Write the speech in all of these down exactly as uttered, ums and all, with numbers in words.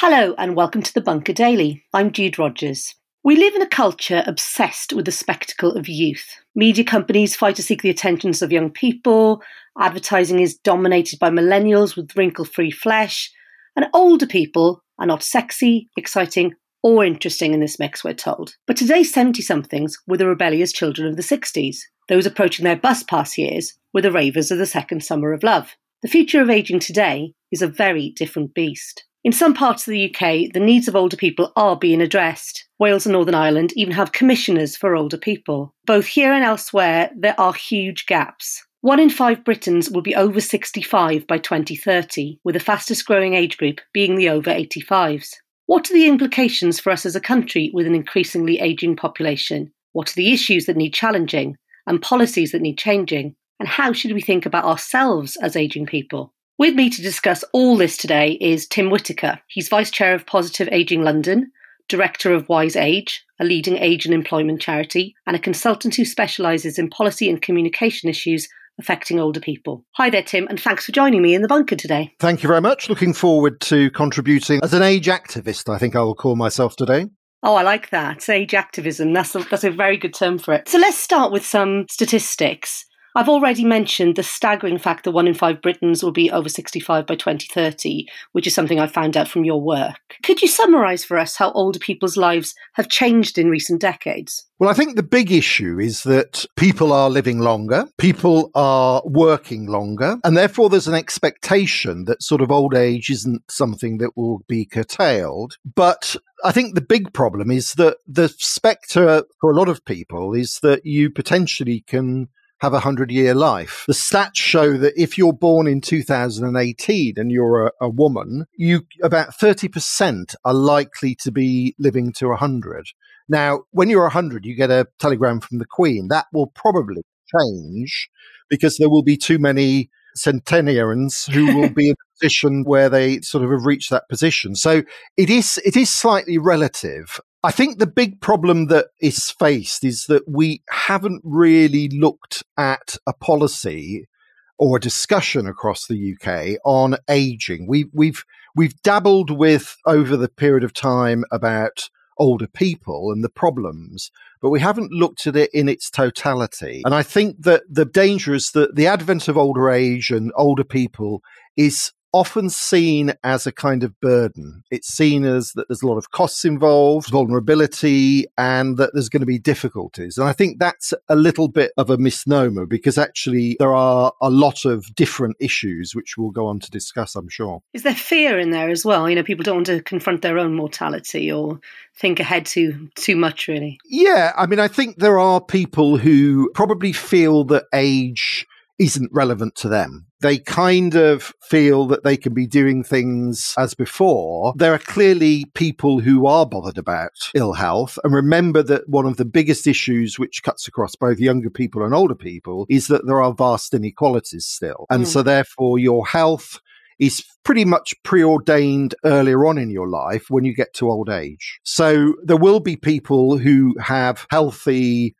Hello and welcome to the Bunker Daily. I'm Jude Rogers. We live in a culture obsessed with the spectacle of youth. Media companies fight to seek the attentions of young people, advertising is dominated by millennials with wrinkle-free flesh, and older people are not sexy, exciting, or interesting in this mix, we're told. But today's seventy-somethings were the rebellious children of the sixties. Those approaching their bus pass years were the ravers of the second summer of love. The future of ageing today is a very different beast. In some parts of the U K, the needs of older people are being addressed. Wales and Northern Ireland even have commissioners for older people. Both here and elsewhere, there are huge gaps. One in five Britons will be over sixty-five by twenty thirty, with the fastest growing age group being the over eighty-fives. What are the implications for us as a country with an increasingly ageing population? What are the issues that need challenging and policies that need changing? And how should we think about ourselves as ageing people? With me to discuss all this today is Tim Whittaker. He's Vice Chair of Positive Ageing London, Director of Wise Age, a leading age and employment charity, and a consultant who specialises in policy and communication issues affecting older people. Hi there, Tim, and thanks for joining me in the bunker today. Thank you very much. Looking forward to contributing as an age activist, I think I will call myself today. Oh, I like that. Age activism. That's a, that's a very good term for it. So let's start with some statistics. I've already mentioned the staggering fact that one in five Britons will be over sixty-five by twenty thirty, which is something I found out from your work. Could you summarise for us how older people's lives have changed in recent decades? Well, I think the big issue is that people are living longer, people are working longer, and therefore there's an expectation that sort of old age isn't something that will be curtailed. But I think the big problem is that the spectre for a lot of people is that you potentially can have a hundred-year life. The stats show that if you're born in two thousand eighteen and you're a, a woman, you about thirty percent are likely to be living to one hundred. Now, when you're one hundred, you get a telegram from the Queen. That will probably change because there will be too many centenarians who will be in a position where they sort of have reached that position. So it is it is slightly relative. I think the big problem that is faced is that we haven't really looked at a policy or a discussion across the U K on ageing. We, we've we've dabbled with over the period of time about older people and the problems, but we haven't looked at it in its totality. And I think that the danger is that the advent of older age and older people is often seen as a kind of burden. It's seen as that there's a lot of costs involved, vulnerability, and that there's going to be difficulties. And I think that's a little bit of a misnomer because actually there are a lot of different issues which we'll go on to discuss, I'm sure. Is there fear in there as well? You know, people don't want to confront their own mortality or think ahead too too much, really. Yeah, I mean, I think there are people who probably feel that age isn't relevant to them. They kind of feel that they can be doing things as before. There are clearly people who are bothered about ill health. And remember that one of the biggest issues which cuts across both younger people and older people is that there are vast inequalities still. And mm. so therefore your health is pretty much preordained earlier on in your life when you get to old age. So there will be people who have healthy,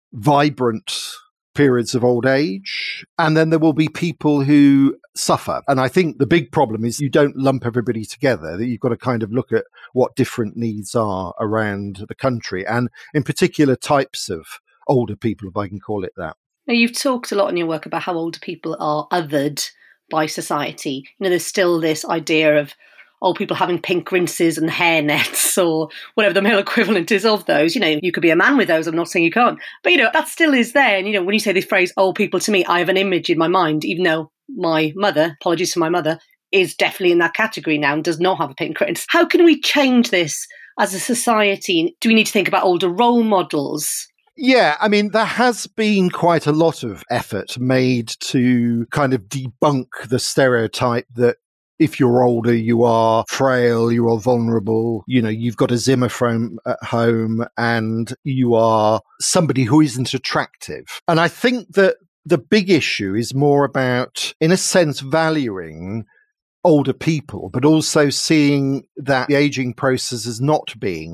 vibrant periods of old age, and then there will be people who suffer. And I think the big problem is you don't lump everybody together, that you've got to kind of look at what different needs are around the country, and in particular types of older people, if I can call it that. Now, you've talked a lot in your work about how older people are othered by society. You know, there's still this idea of old people having pink rinses and hair nets or whatever the male equivalent is of those. You know, you could be a man with those. I'm not saying you can't. But, you know, that still is there. And, you know, when you say this phrase, old people, to me, I have an image in my mind, even though my mother, apologies to my mother, is definitely in that category now and does not have a pink rinse. How can we change this as a society? Do we need to think about older role models? Yeah, I mean, there has been quite a lot of effort made to kind of debunk the stereotype that if you're older, you are frail, you are vulnerable, you know, you've got a Zimmer frame at home and you are somebody who isn't attractive. And I think that the big issue is more about, in a sense, valuing older people, but also seeing that the aging process as not being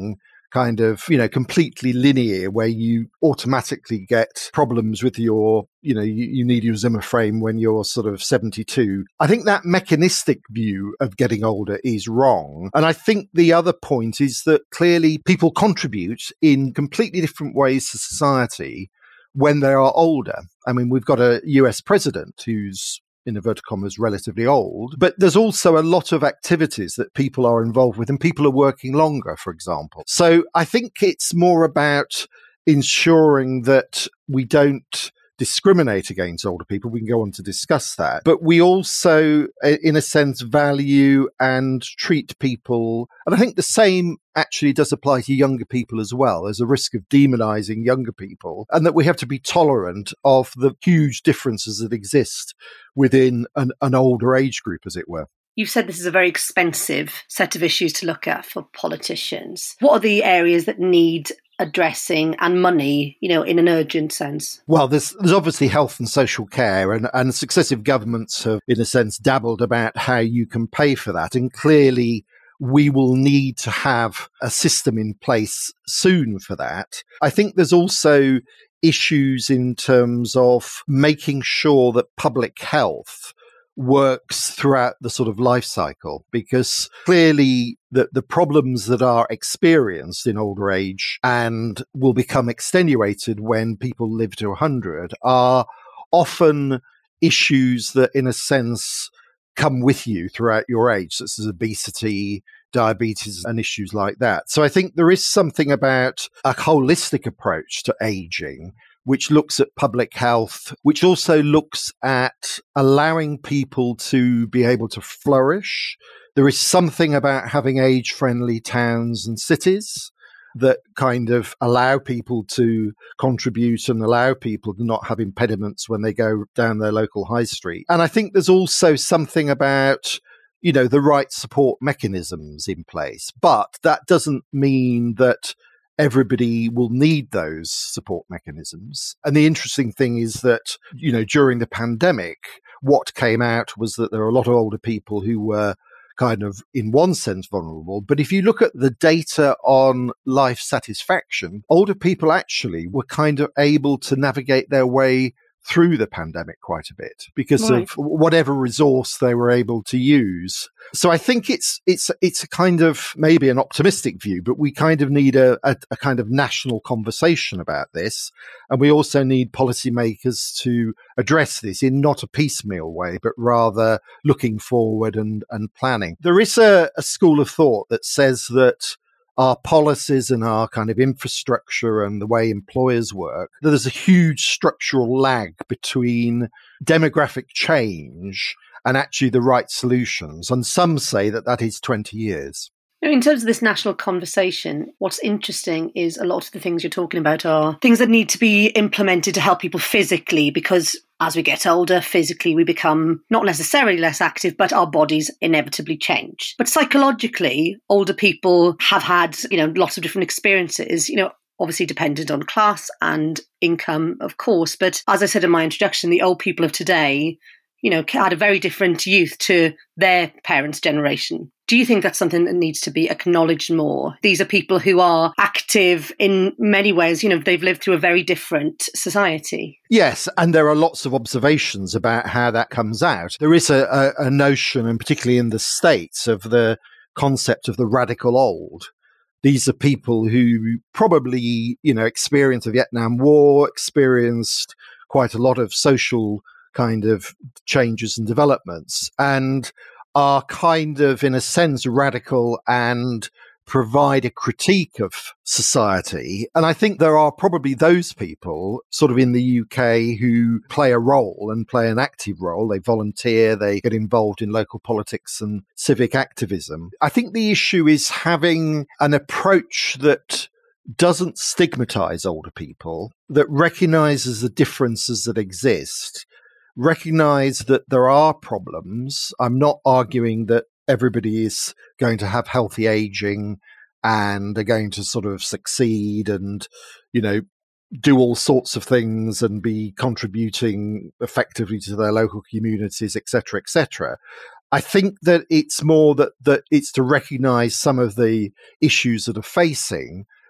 kind of, you know, completely linear where you automatically get problems with your, you know, you, you need your Zimmer frame when you're sort of seventy-two. I think that mechanistic view of getting older is wrong. And I think the other point is that clearly people contribute in completely different ways to society when they are older. I mean, we've got a U S president who's, in inverted commas, relatively old, but there's also a lot of activities that people are involved with and people are working longer, for example. So I think it's more about ensuring that we don't discriminate against older people. We can go on to discuss that. But we also, in a sense, value and treat people. And I think the same actually does apply to younger people as well. There's a risk of demonizing younger people, and that we have to be tolerant of the huge differences that exist within an, an older age group, as it were. You've said this is a very expensive set of issues to look at for politicians. What are the areas that need addressing and money, you know, in an urgent sense? Well, there's, there's obviously health and social care, and, and successive governments have, in a sense, dabbled about how you can pay for that. And clearly, we will need to have a system in place soon for that. I think there's also issues in terms of making sure that public health works throughout the sort of life cycle, because clearly the, the problems that are experienced in older age and will become extenuated when people live to one hundred are often issues that, in a sense, come with you throughout your age, such as obesity, diabetes, and issues like that. So I think there is something about a holistic approach to aging, which looks at public health, which also looks at allowing people to be able to flourish. There is something about having age-friendly towns and cities that kind of allow people to contribute and allow people to not have impediments when they go down their local high street. And I think there's also something about, you know, the right support mechanisms in place. But that doesn't mean that everybody will need those support mechanisms. And the interesting thing is that, you know, during the pandemic, what came out was that there are a lot of older people who were kind of, in one sense, vulnerable. But if you look at the data on life satisfaction, older people actually were kind of able to navigate their way through the pandemic quite a bit because right. of whatever resource they were able to use. So I think it's it's it's a kind of maybe an optimistic view, but we kind of need a, a, a kind of national conversation about this. And we also need policymakers to address this in not a piecemeal way, but rather looking forward and, and planning. There is a, a school of thought that says that our policies and our kind of infrastructure and the way employers work, that there's a huge structural lag between demographic change and actually the right solutions. And some say that that is twenty years. In terms of this national conversation, what's interesting is a lot of the things you're talking about are things that need to be implemented to help people physically, because as we get older, physically we become not necessarily less active, but our bodies inevitably change. But psychologically, older people have had, you know, lots of different experiences, you know, obviously dependent on class and income, of course. But as I said in my introduction, the old people of today, you know, had a very different youth to their parents' generation. Do you think that's something that needs to be acknowledged more? These are people who are active in many ways. You know, they've lived through a very different society. Yes, and there are lots of observations about how that comes out. There is a, a, a notion, and particularly in the States, of the concept of the radical old. These are people who probably, you know, experienced the Vietnam War, experienced quite a lot of social kind of changes and developments, and are kind of, in a sense, radical and provide a critique of society. And I think there are probably those people sort of in the U K who play a role and play an active role. They volunteer, they get involved in local politics and civic activism. I think the issue is having an approach that doesn't stigmatize older people, that recognizes the differences that exist, recognize that there are problems. I'm not arguing that everybody is going to have healthy aging and are going to sort of succeed and, you know, do all sorts of things and be contributing effectively to their local communities, et cetera, et cetera. I think that it's more that, that it's to recognize some of the issues that are facing,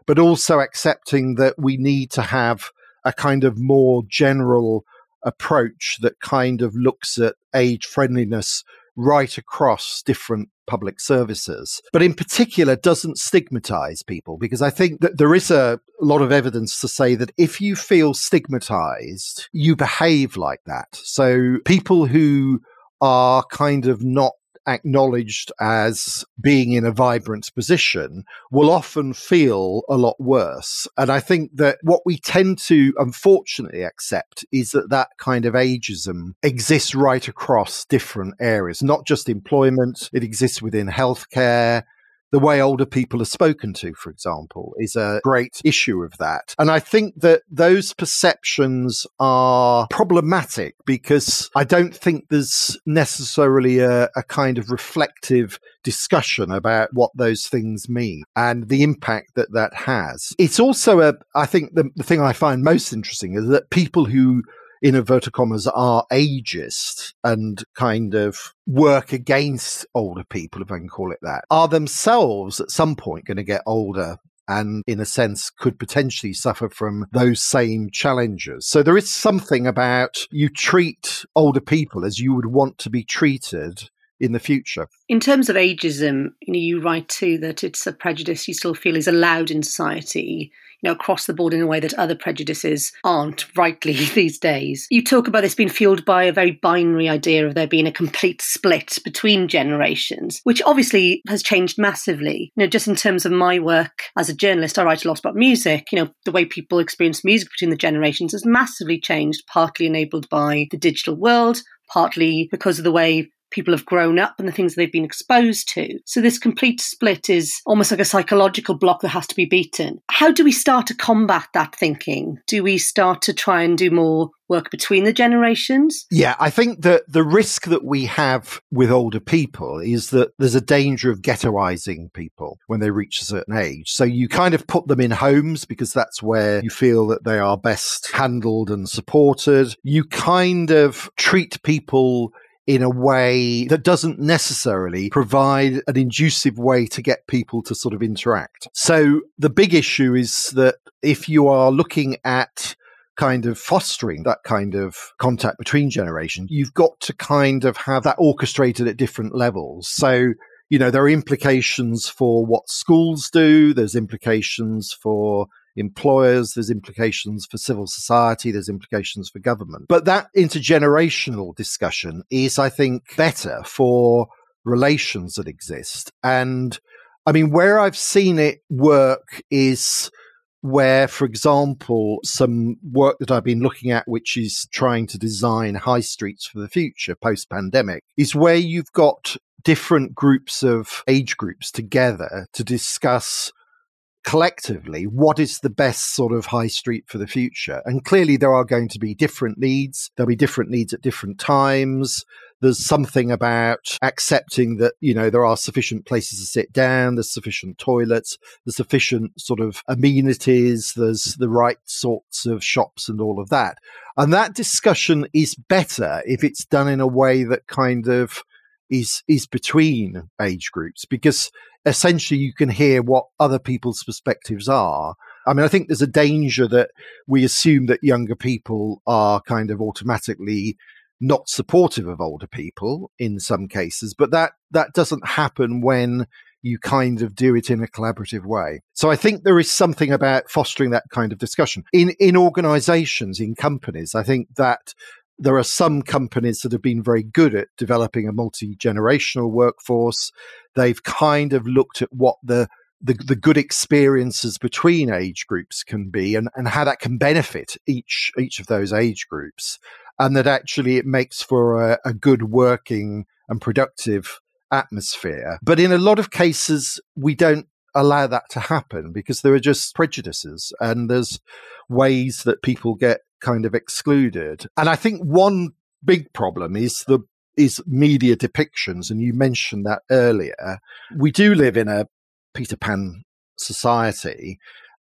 but also accepting that we need to have a kind of more general approach that kind of looks at age friendliness right across different public services, but in particular doesn't stigmatize people, because I think that there is a lot of evidence to say that if you feel stigmatized, you behave like that. So people who are kind of not acknowledged as being in a vibrant position will often feel a lot worse. And I think that what we tend to unfortunately accept is that that kind of ageism exists right across different areas, not just employment. It exists within healthcare. The way older people are spoken to, for example, is a great issue of that. And I think that those perceptions are problematic because I don't think there's necessarily a, a kind of reflective discussion about what those things mean and the impact that that has. It's also a, I think the, the thing I find most interesting is that people who in inverted commas, are ageist and kind of work against older people, if I can call it that, are themselves at some point going to get older and, in a sense, could potentially suffer from those same challenges. So there is something about you treat older people as you would want to be treated in the future. In terms of ageism, you know, you write too that it's a prejudice you still feel is allowed in society, you know, across the board in a way that other prejudices aren't, rightly, these days. You talk about this being fueled by a very binary idea of there being a complete split between generations, which obviously has changed massively. You know, just in terms of my work as a journalist, I write a lot about music. You know, the way people experience music between the generations has massively changed, partly enabled by the digital world, partly because of the way people have grown up and the things they've been exposed to. So this complete split is almost like a psychological block that has to be beaten. How do we start to combat that thinking? Do we start to try and do more work between the generations? Yeah, I think that the risk that we have with older people is that there's a danger of ghettoizing people when they reach a certain age. So you kind of put them in homes because that's where you feel that they are best handled and supported. You kind of treat people in a way that doesn't necessarily provide an inducive way to get people to sort of interact. So the big issue is that if you are looking at kind of fostering that kind of contact between generations, you've got to kind of have that orchestrated at different levels. So, you know, there are implications for what schools do, there's implications for employers, there's implications for civil society, there's implications for government. But that intergenerational discussion is, I think, better for relations that exist. And I mean, where I've seen it work is where, for example, some work that I've been looking at, which is trying to design high streets for the future post-pandemic, is where you've got different groups of age groups together to discuss collectively what is the best sort of high street for the future. And clearly there are going to be different needs. There'll be different needs at different times. There's something about accepting that, you know, there are sufficient places to sit down, there's sufficient toilets, there's sufficient sort of amenities, there's the right sorts of shops and all of that. And that discussion is better if it's done in a way that kind of is is between age groups, because essentially you can hear what other people's perspectives are. I mean, I think there's a danger that we assume that younger people are kind of automatically not supportive of older people in some cases, but that that doesn't happen when you kind of do it in a collaborative way. So I think there is something about fostering that kind of discussion. In in organizations, in companies, I think that there are some companies that have been very good at developing a multi-generational workforce. They've kind of looked at what the, the, the good experiences between age groups can be and, and how that can benefit each, each of those age groups. And that actually it makes for a, a good working and productive atmosphere. But in a lot of cases, we don't allow that to happen because there are just prejudices and there's ways that people get kind of excluded. And I think one big problem is the is media depictions, and you mentioned that earlier. We do live in a Peter Pan society,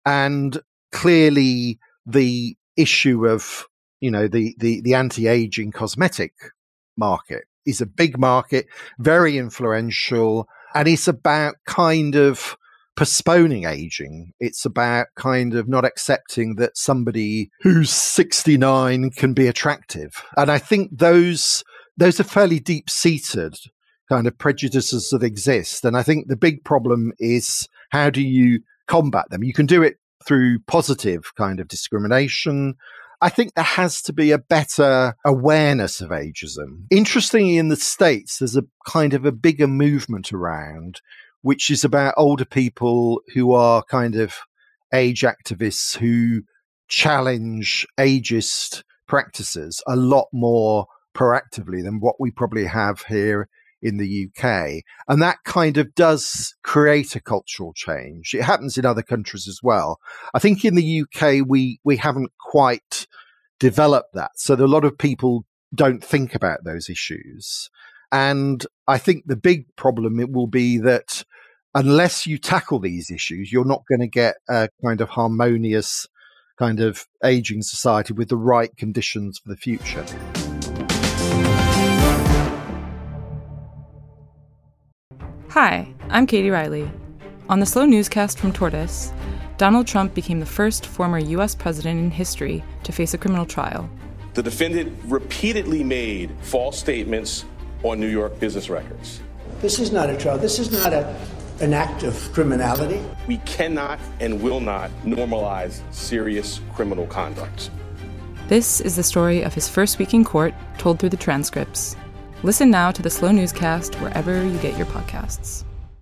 and clearly the issue of, you know, the the, the anti-aging cosmetic market is a big market, very influential, and it's about kind of postponing aging. It's about kind of not accepting that somebody who's sixty-nine can be attractive. And I think those those are fairly deep-seated kind of prejudices that exist. And I think the big problem is, how do you combat them? You can do it through positive kind of discrimination. I think there has to be a better awareness of ageism. Interestingly, in the States, there's a kind of a bigger movement around, which is about older people who are kind of age activists who challenge ageist practices a lot more proactively than what we probably have here in the U K. And that kind of does create a cultural change. It happens in other countries as well. I think in the U K, we, we haven't quite developed that. So a lot of people don't think about those issues. And I think the big problem it will be that unless you tackle these issues, you're not going to get a kind of harmonious kind of aging society with the right conditions for the future. Hi, I'm Katie Riley. On the Slow Newscast from Tortoise, Donald Trump became the first former U S president in history to face a criminal trial. The defendant repeatedly made false statements on New York business records. This is not a trial. This is not a, an act of criminality. We cannot and will not normalize serious criminal conduct. This is the story of his first week in court, told through the transcripts. Listen now to the Slow Newscast wherever you get your podcasts.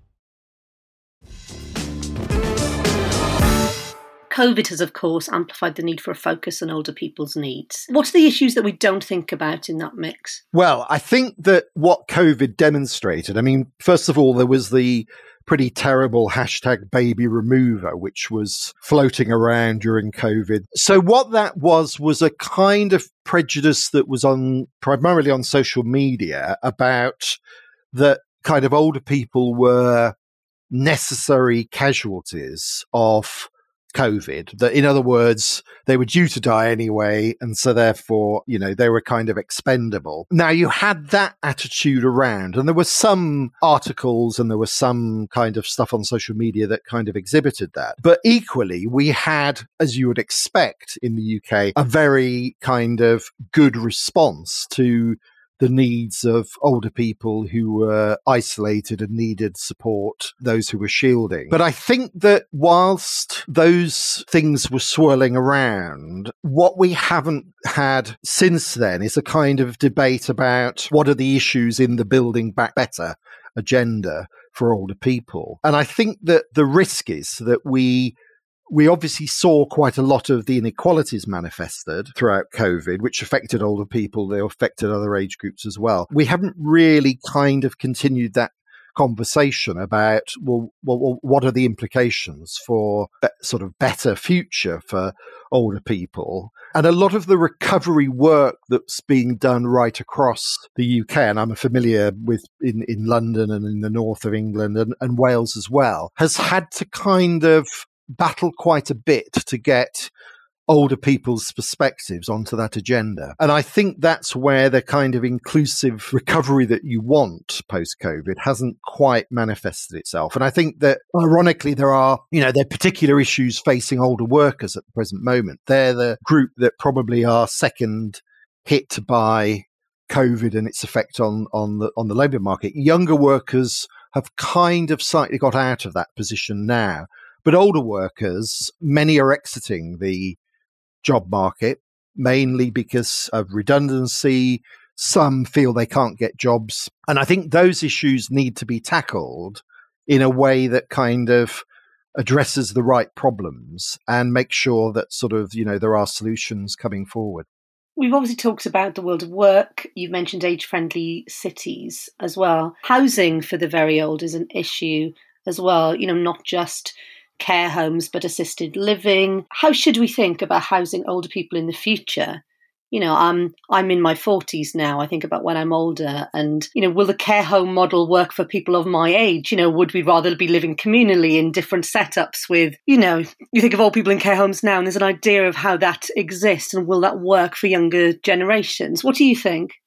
COVID has, of course, amplified the need for a focus on older people's needs. What are the issues that we don't think about in that mix? Well, I think that what COVID demonstrated, I mean, first of all, there was the pretty terrible hashtag baby remover, which was floating around during COVID. So what that was, was a kind of prejudice that was on primarily on social media about that kind of older people were necessary casualties of COVID, that in other words, they were due to die anyway. And so therefore, you know, they were kind of expendable. Now you had that attitude around, and there were some articles and there was some kind of stuff on social media that kind of exhibited that. But equally, we had, as you would expect in the U K, a very kind of good response to the needs of older people who were isolated and needed support, those who were shielding. But I think that whilst those things were swirling around, what we haven't had since then is a kind of debate about what are the issues in the Building Back Better agenda for older people. And I think that the risk is that we We obviously saw quite a lot of the inequalities manifested throughout COVID, which affected older people. They affected other age groups as well. We haven't really kind of continued that conversation about, well, well what are the implications for a sort of better future for older people? And a lot of the recovery work that's being done right across the U K, and I'm familiar with in, in London and in the north of England and, and Wales as well, has had to kind of battle quite a bit to get older people's perspectives onto that agenda. And I think that's where the kind of inclusive recovery that you want post-COVID hasn't quite manifested itself. And I think that, ironically, there are, you know, there are particular issues facing older workers at the present moment. They're the group that probably are second hit by COVID and its effect on, on the, on the labour market. Younger workers have kind of slightly got out of that position now. But older workers, many are exiting the job market, mainly because of redundancy. Some feel they can't get jobs. And I think those issues need to be tackled in a way that kind of addresses the right problems and make sure that sort of, you know, there are solutions coming forward. We've obviously talked about the world of work. You've mentioned age-friendly cities as well. Housing for the very old is an issue as well, you know, not just care homes, but assisted living. How should we think about housing older people in the future? You know, I'm I'm in my forties now. I think about when I'm older and, you know, will the care home model work for people of my age? You know, would we rather be living communally in different setups with, you know, you think of old people in care homes now and there's an idea of how that exists and will that work for younger generations? What do you think?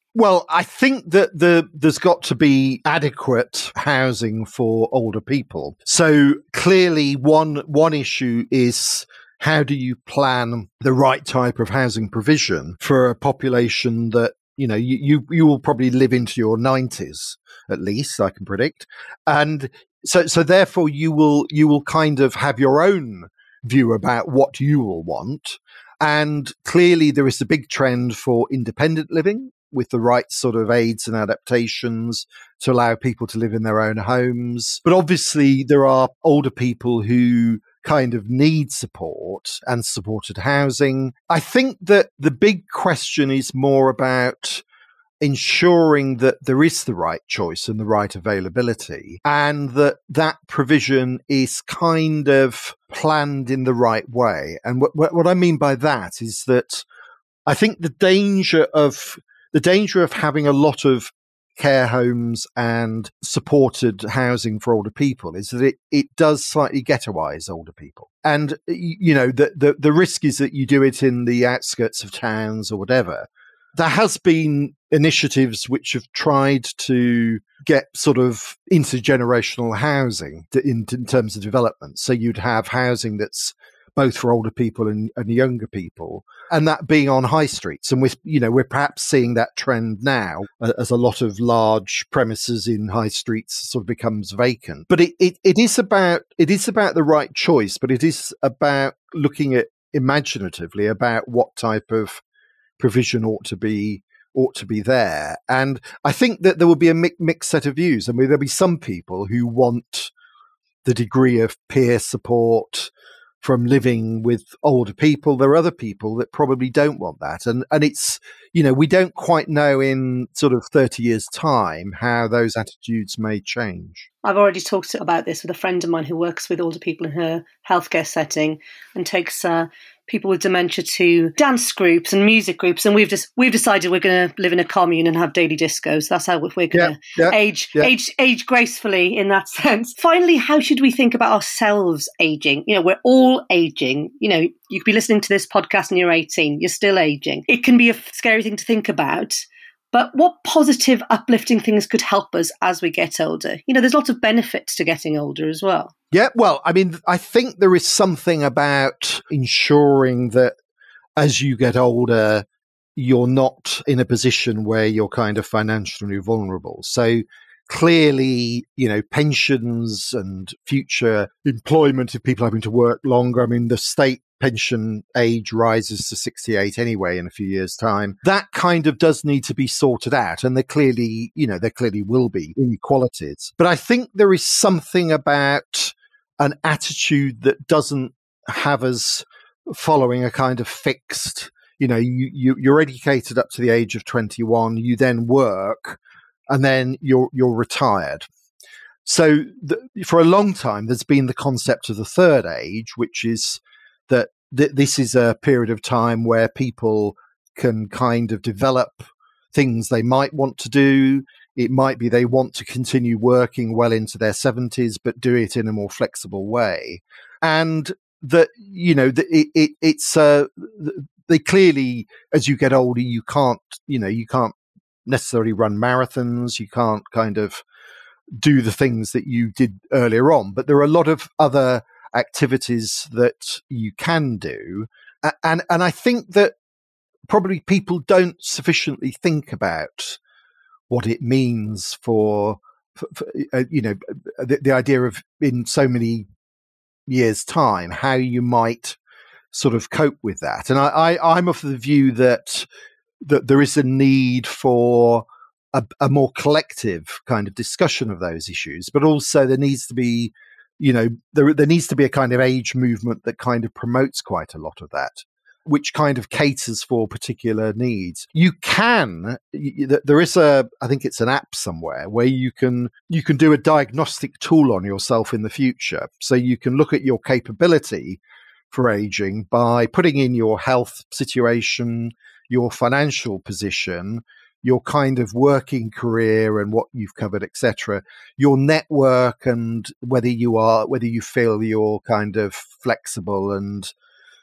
Well, I think that the there's got to be adequate housing for older people. So clearly one one issue is, how do you plan the right type of housing provision for a population that, you know, you, you, you will probably live into your nineties, at least, I can predict. And so so therefore you will you will kind of have your own view about what you will want. And clearly there is a big trend for independent living, with the right sort of aids and adaptations to allow people to live in their own homes. But obviously there are older people who kind of need support and supported housing. I think that the big question is more about ensuring that there is the right choice and the right availability, and that that provision is kind of planned in the right way. And what, what I mean by that is that I think the danger of the danger of having a lot of care homes and supported housing for older people is that it, it does slightly ghettoise older people. And, you know, the, the, the risk is that you do it in the outskirts of towns or whatever. There has been initiatives which have tried to get sort of intergenerational housing to, in, in terms of development. So you'd have housing that's both for older people and, and younger people, and that being on high streets. And we're, you know, we're perhaps seeing that trend now uh, as a lot of large premises in high streets sort of becomes vacant. But it, it, it is about it is about the right choice, but it is about looking at imaginatively about what type of provision ought to be ought to be there. And I think that there will be a mi- mixed set of views. I mean, there'll be some people who want the degree of peer support from living with older people. There are other people that probably don't want that. And and it's, you know, we don't quite know in sort of thirty years' time how those attitudes may change. I've already talked about this with a friend of mine who works with older people in her healthcare setting and takes uh, people with dementia to dance groups and music groups. And we've just we've decided we're going to live in a commune and have daily discos. That's how we're going to yeah, yeah, age yeah. age age gracefully in that sense. Finally, how should we think about ourselves aging? You know, we're all aging. You know, you could be listening to this podcast and you're eighteen. You're still aging. It can be a scary thing to think about. But what positive, uplifting things could help us as we get older? You know, there's lots of benefits to getting older as well. Yeah, well, I mean, I think there is something about ensuring that as you get older, you're not in a position where you're kind of financially vulnerable. So clearly, you know, pensions and future employment of people having to work longer. I mean, the state pension age rises to sixty-eight anyway in a few years' time. That kind of does need to be sorted out. And there clearly, you know, there clearly will be inequalities. But I think there is something about an attitude that doesn't have us following a kind of fixed, you know, you, you, you're educated up to the age of twenty-one, you then work, and then you're you're retired. So the, for a long time, there's been the concept of the third age, which is that th- this is a period of time where people can kind of develop things they might want to do. It might be they want to continue working well into their seventies, but do it in a more flexible way. And that, you know, the, it, it, it's, uh, they clearly, as you get older, you can't, you know, you can't necessarily run marathons. You can't kind of do the things that you did earlier on, but there are a lot of other activities that you can do. And, and I think that probably people don't sufficiently think about what it means for, for, for uh, you know, the, the idea of in so many years' time, how you might sort of cope with that. And I, I, I'm of the view that that there is a need for a, a more collective kind of discussion of those issues, but also there needs to be, you know, there there needs to be a kind of age movement that kind of promotes quite a lot of that, which kind of caters for particular needs. You can, there is a, I think it's an app somewhere where you can, you can do a diagnostic tool on yourself in the future. So you can look at your capability for aging by putting in your health situation, your financial position, your kind of working career and what you've covered, et cetera, your network and whether you are, whether you feel you're kind of flexible and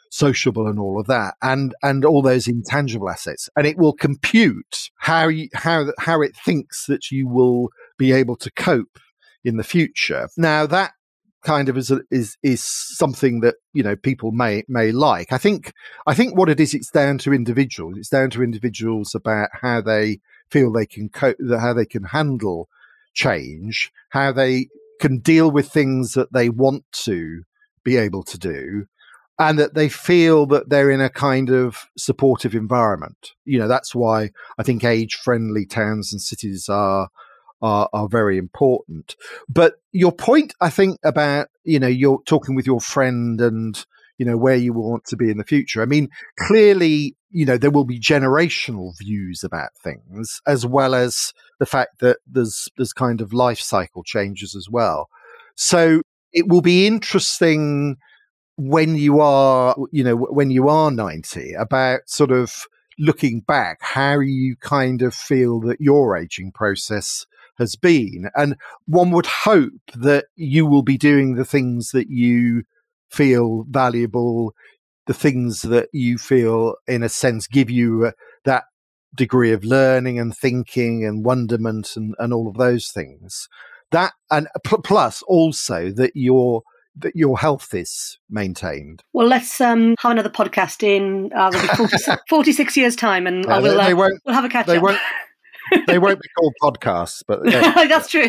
sociable and all of that, and and all those intangible assets, and it will compute how you, how how it thinks that you will be able to cope in the future. Now that kind of is a, is is something that, you know, people may may like. I think I think what it is, it's down to individuals. It's down to individuals about how they feel they can cope, how they can handle change, how they can deal with things that they want to be able to do, and that they feel that they're in a kind of supportive environment. You know, that's why I think age-friendly towns and cities are are, are very important. But your point, I think, about, you know, you're talking with your friend and, you know, where you want to be in the future. I mean, clearly, you know, there will be generational views about things, as well as the fact that there's there's kind of life cycle changes as well. So it will be interesting when you are, you know, when you are ninety, about sort of looking back, how you kind of feel that your aging process has been. And one would hope that you will be doing the things that you feel valuable, the things that you feel, in a sense, give you uh, that degree of learning and thinking and wonderment and, and all of those things. That, and p- plus also that your that your health is maintained. Well, let's um, have another podcast in uh, forty-six, forty-six years' time, and Uh, we'll, they uh, won't- we'll have a catch They up. won't. They won't be called podcasts, but yeah. That's true.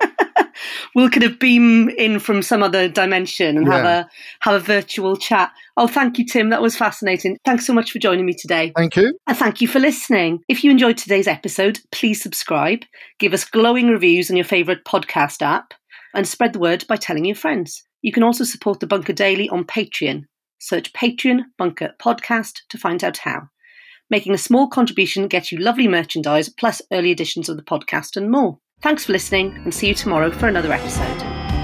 We'll kind of beam in from some other dimension and have Yeah. a have a virtual chat. Oh, thank you, Tim. That was fascinating. Thanks so much for joining me today. Thank you. And thank you for listening. If you enjoyed today's episode, please subscribe, give us glowing reviews on your favourite podcast app, and spread the word by telling your friends. You can also support the Bunker Daily on Patreon. Search Patreon Bunker Podcast to find out how. Making a small contribution gets you lovely merchandise, plus early editions of the podcast and more. Thanks for listening, and see you tomorrow for another episode.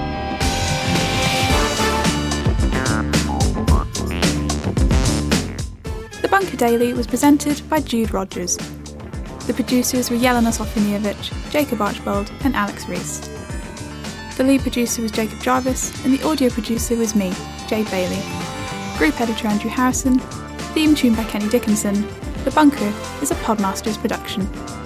The Bunker Daily was presented by Jude Rogers. The producers were Jelena Sofronijevic, Jacob Archbold and Alex Reese. The lead producer was Jacob Jarvis, and the audio producer was me, Jade Bailey. Group editor Andrew Harrison. Theme tune by Kenny Dickinson. The Bunker is a Podmasters production.